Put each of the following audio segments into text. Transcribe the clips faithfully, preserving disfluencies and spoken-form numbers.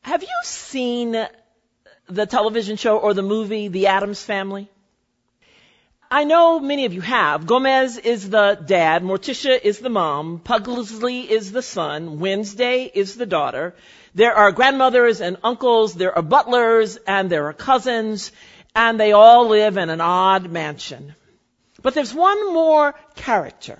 Have you seen the television show or the movie, The Addams Family? I know many of you have. Gomez is the dad, Morticia is the mom, Pugsley is the son, Wednesday is the daughter. There are grandmothers and uncles, there are butlers, and there are cousins, and they all live in an odd mansion. But there's one more character.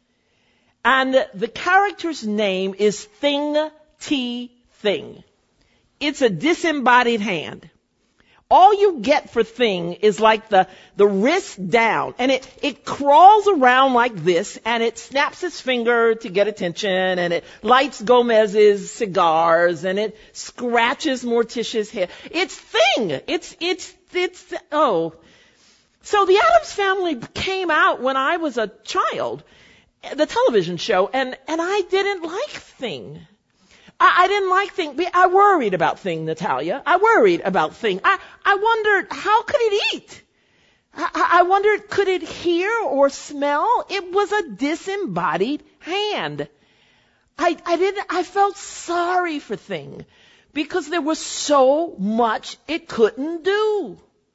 And the character's name is Thing T Thing. It's a disembodied hand. All you get for Thing is like the, the wrist down, and it, it crawls around like this, and it snaps its finger to get attention, and it lights Gomez's cigars, and it scratches Morticia's hair. It's Thing. It's, it's, it's, oh. So The Addams Family came out when I was a child, the television show, and, and I didn't like Thing. I, I didn't like Thing. I worried about Thing, Natalia. I worried about Thing. I, I wondered, how could it eat? I, I wondered, could it hear or smell? It was a disembodied hand. I, I didn't, I felt sorry for Thing because there was so much it couldn't do.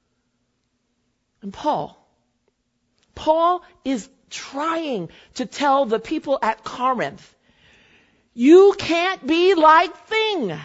And Paul, Paul is trying to tell the people at Corinth, you can't be like Thing.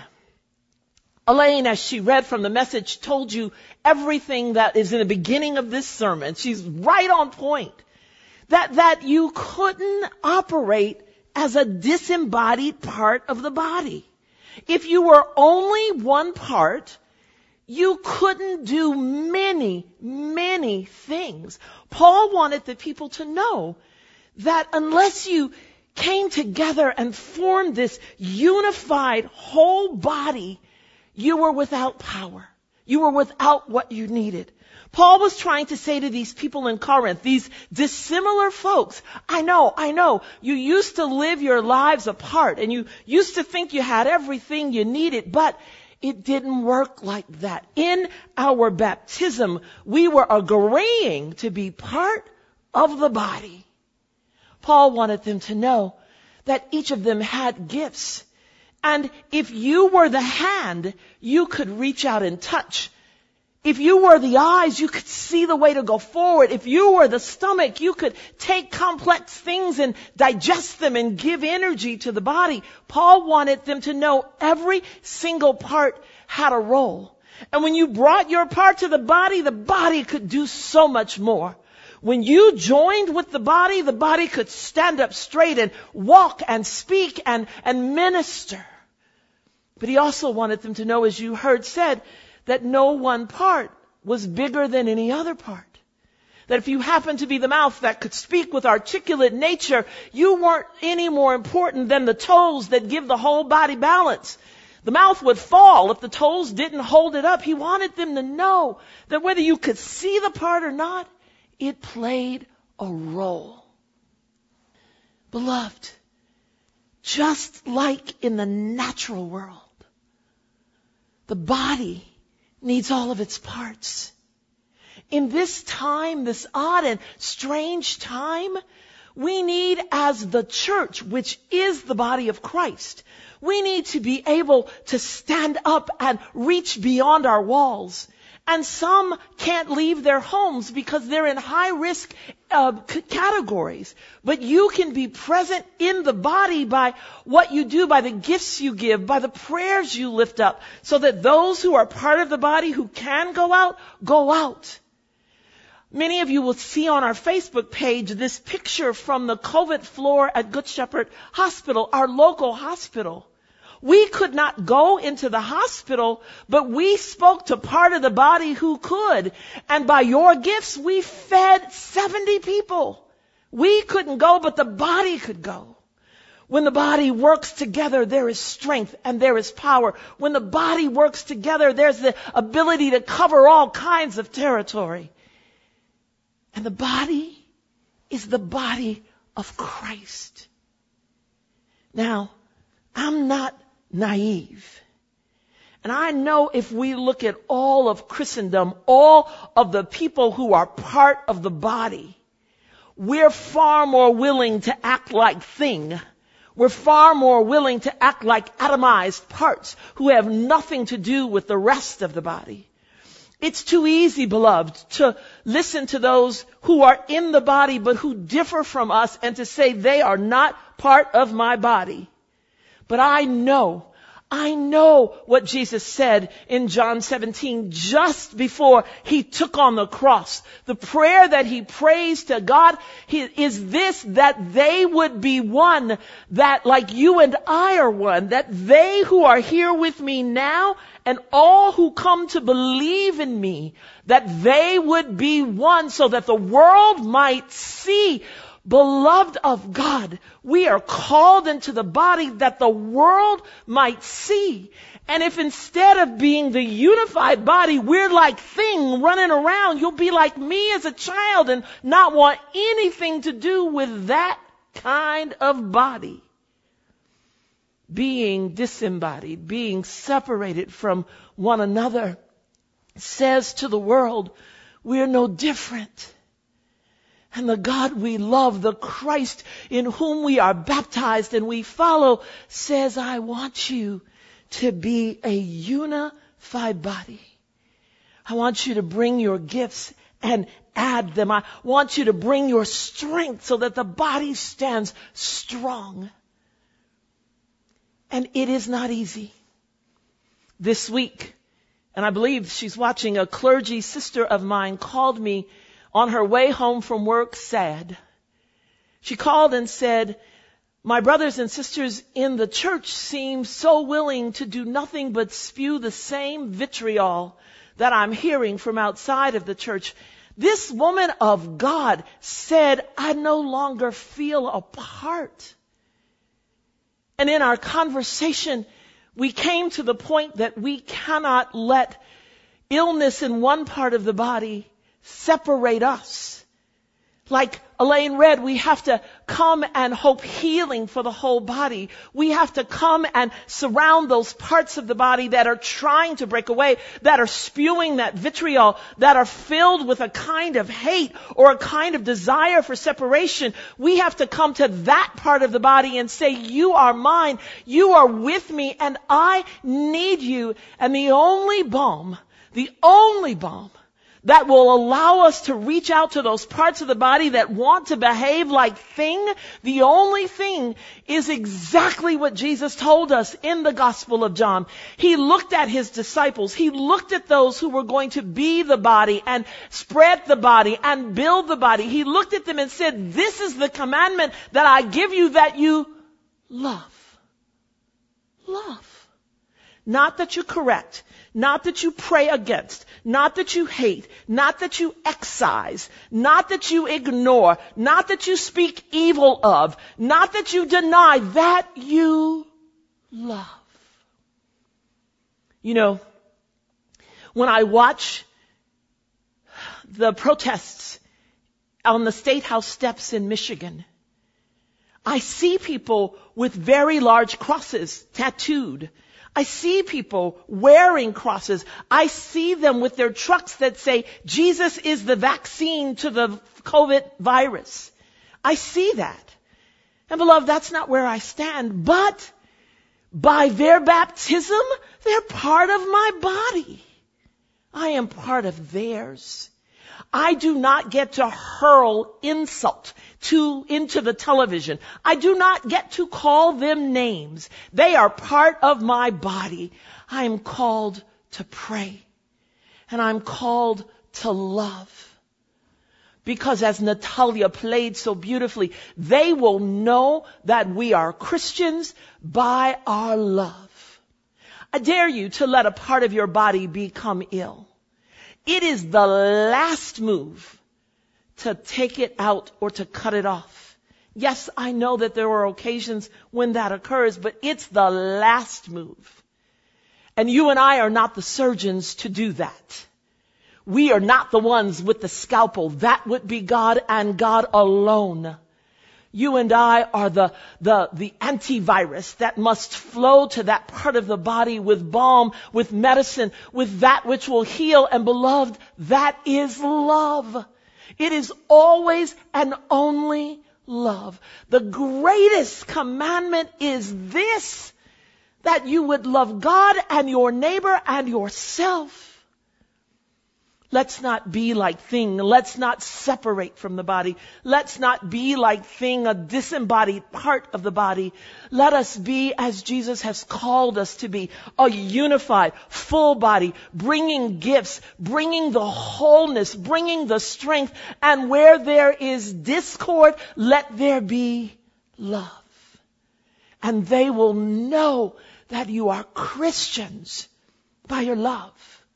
Elaine, as she read from the message, told you everything that is in the beginning of this sermon. She's right on point. That, that you couldn't operate as a disembodied part of the body. If you were only one part, you couldn't do many, many things. Paul wanted the people to know that unless you came together and formed this unified whole body, you were without power. You were without what you needed. Paul was trying to say to these people in Corinth, these dissimilar folks, I know, I know, you used to live your lives apart and you used to think you had everything you needed, but it didn't work like that. In our baptism, we were agreeing to be part of the body. Paul wanted them to know that each of them had gifts. And if you were the hand, you could reach out and touch. If you were the eyes, you could see the way to go forward. If you were the stomach, you could take complex things and digest them and give energy to the body. Paul wanted them to know every single part had a role. And when you brought your part to the body, the body could do so much more. When you joined with the body, the body could stand up straight and walk and speak and, and minister. But he also wanted them to know, as you heard said, that no one part was bigger than any other part. That if you happened to be the mouth that could speak with articulate nature, you weren't any more important than the toes that give the whole body balance. The mouth would fall if the toes didn't hold it up. He wanted them to know that whether you could see the part or not, it played a role. Beloved, just like in the natural world, the body needs all of its parts. In this time, this odd and strange time, we need, as the church, which is the body of Christ, we need to be able to stand up and reach beyond our walls. And some can't leave their homes because they're in high-risk uh, c- categories. But you can be present in the body by what you do, by the gifts you give, by the prayers you lift up, so that those who are part of the body who can go out, go out. Many of you will see on our Facebook page this picture from the COVID floor at Good Shepherd Hospital, our local hospital. We could not go into the hospital, but we spoke to part of the body who could. And by your gifts, we fed seventy people. We couldn't go, but the body could go. When the body works together, there is strength and there is power. When the body works together, there's the ability to cover all kinds of territory. And the body is the body of Christ. Now, I'm not naive. And I know if we look at all of Christendom, all of the people who are part of the body, we're far more willing to act like Thing We're far more willing to act like atomized parts who have nothing to do with the rest of the body. It's too easy, beloved, to listen to those who are in the body but who differ from us and to say they are not part of my body. But I know, I know what Jesus said in John seventeen just before he took on the cross. The prayer that he prays to God he, is this, that they would be one, that like you and I are one, that they who are here with me now and all who come to believe in me, that they would be one so that the world might see. Beloved of God, we are called into the body that the world might see. And if instead of being the unified body, we're like thing running around, you'll be like me as a child and not want anything to do with that kind of body. Being disembodied, being separated from one another, says to the world, we're no different. And the God we love, the Christ in whom we are baptized and we follow, says, I want you to be a unified body. I want you to bring your gifts and add them. I want you to bring your strength so that the body stands strong. And it is not easy. This week, and I believe she's watching, a clergy sister of mine called me on her way home from work, sad. She called and said, my brothers and sisters in the church seem so willing to do nothing but spew the same vitriol that I'm hearing from outside of the church. This woman of God said, I no longer feel a part. And in our conversation, we came to the point that we cannot let illness in one part of the body separate us. Like Elaine read, we have to come and hope healing for the whole body. We have to come and surround those parts of the body that are trying to break away, that are spewing that vitriol, that are filled with a kind of hate or a kind of desire for separation. We have to come to that part of the body and say, you are mine, you are with me, and I need you. And the only balm, the only balm that will allow us to reach out to those parts of the body that want to behave like thing, the only thing is exactly what Jesus told us in the Gospel of John. He looked at his disciples. He looked at those who were going to be the body and spread the body and build the body. He looked at them and said, this is the commandment that I give you, that you love. Love. Not that you correct, not that you pray against, not that you hate, not that you excise, not that you ignore, not that you speak evil of, not that you deny, that you love. You know, when I watch the protests on the State House steps in Michigan, I see people with very large crosses tattooed. I see people wearing crosses. I see them with their trucks that say, Jesus is the vaccine to the COVID virus. I see that. And beloved, that's not where I stand. But by their baptism, they're part of my body. I am part of theirs. I do not get to hurl insult to, into the television. I do not get to call them names. They are part of my body. I am called to pray. And I'm called to love. Because as Natalia played so beautifully, they will know that we are Christians by our love. I dare you to let a part of your body become ill. It is the last move to take it out or to cut it off. Yes, I know that there are occasions when that occurs, but it's the last move. And you and I are not the surgeons to do that. We are not the ones with the scalpel. That would be God and God alone. You and I are the, the, the antivirus that must flow to that part of the body with balm, with medicine, with that which will heal. And beloved, that is love. It is always and only love. The greatest commandment is this, that you would love God and your neighbor and yourself. Let's not be like thing. Let's not separate from the body. Let's not be like thing, a disembodied part of the body. Let us be as Jesus has called us to be, a unified, full body, bringing gifts, bringing the wholeness, bringing the strength. And where there is discord, let there be love. And they will know that you are Christians by your love.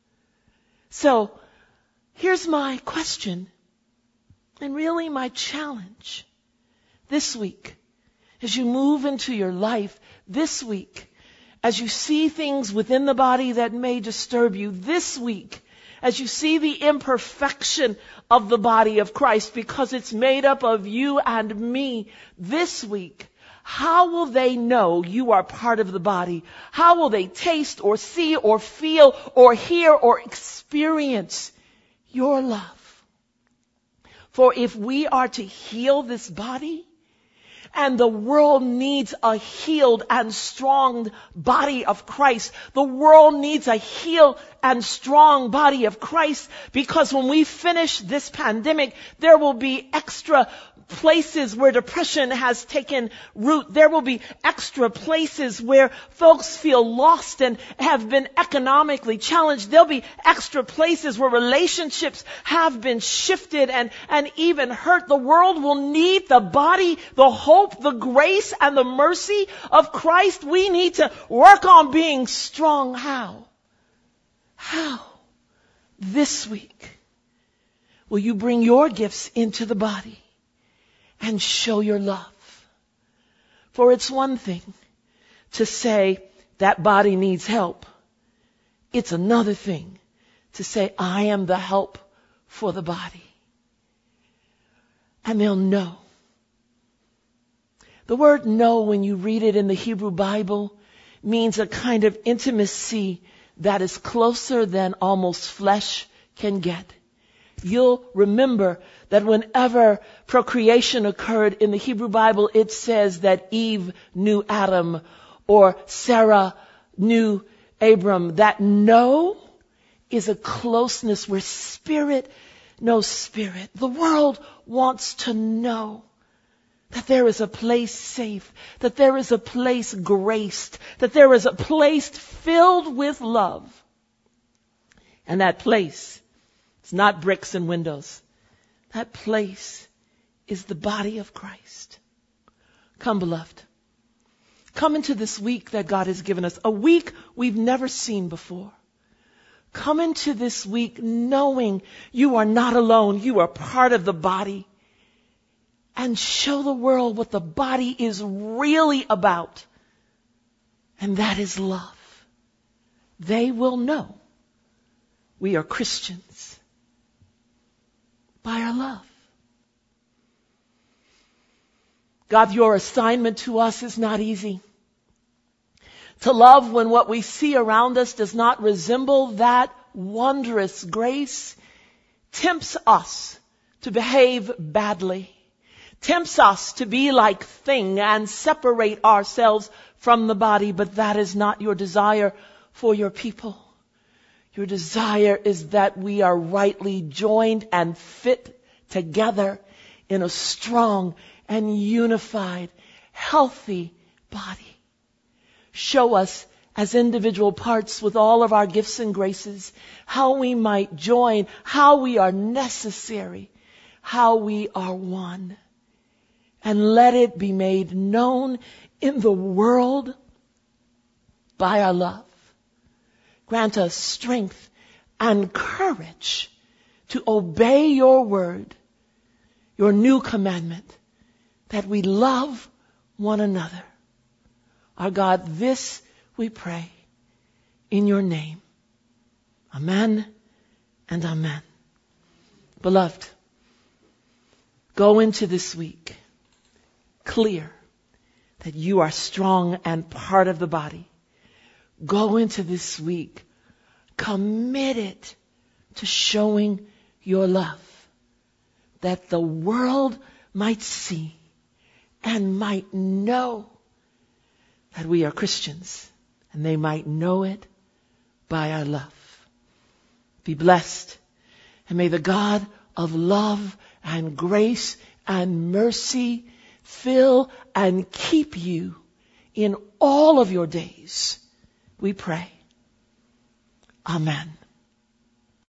So, here's my question, and really my challenge this week. As you move into your life this week, as you see things within the body that may disturb you this week, as you see the imperfection of the body of Christ because it's made up of you and me this week, how will they know you are part of the body? How will they taste or see or feel or hear or experience your love? For if we are to heal this body, and the world needs a healed and strong body of Christ, the world needs a healed and strong body of Christ, because when we finish this pandemic, there will be extra places where depression has taken root. There will be extra places where folks feel lost and have been economically challenged. There'll be extra places where relationships have been shifted and, and even hurt. The world will need the body, the hope, the grace, and the mercy of Christ. We need to work on being strong. How? How? This week, will you bring your gifts into the body and show your love? For it's one thing to say that body needs help. It's another thing to say, I am the help for the body. And they'll know. The word know, when you read it in the Hebrew Bible, means a kind of intimacy that is closer than almost flesh can get. You'll remember that whenever procreation occurred in the Hebrew Bible, it says that Eve knew Adam or Sarah knew Abram. That know is a closeness where spirit knows spirit. The world wants to know that there is a place safe, that there is a place graced, that there is a place filled with love. And that place, it's not bricks and windows. That place is the body of Christ. Come, beloved. Come into this week that God has given us, a week we've never seen before. Come into this week knowing you are not alone. You are part of the body. And show the world what the body is really about. And that is love. They will know we are Christians by our love. God, your assignment to us is not easy. To love when what we see around us does not resemble that wondrous grace tempts us to behave badly, tempts us to be like thing and separate ourselves from the body, but that is not your desire for your people. Your desire is that we are rightly joined and fit together in a strong and unified, healthy body. Show us as individual parts with all of our gifts and graces how we might join, how we are necessary, how we are one. And let it be made known in the world by our love. Grant us strength and courage to obey your word, your new commandment, that we love one another. Our God, this we pray in your name. Amen and amen. Beloved, go into this week clear that you are strong and part of the body. Go into this week committed to showing your love, that the world might see and might know that we are Christians, and they might know it by our love. Be blessed, and may the God of love and grace and mercy fill and keep you in all of your days. We pray. Amen.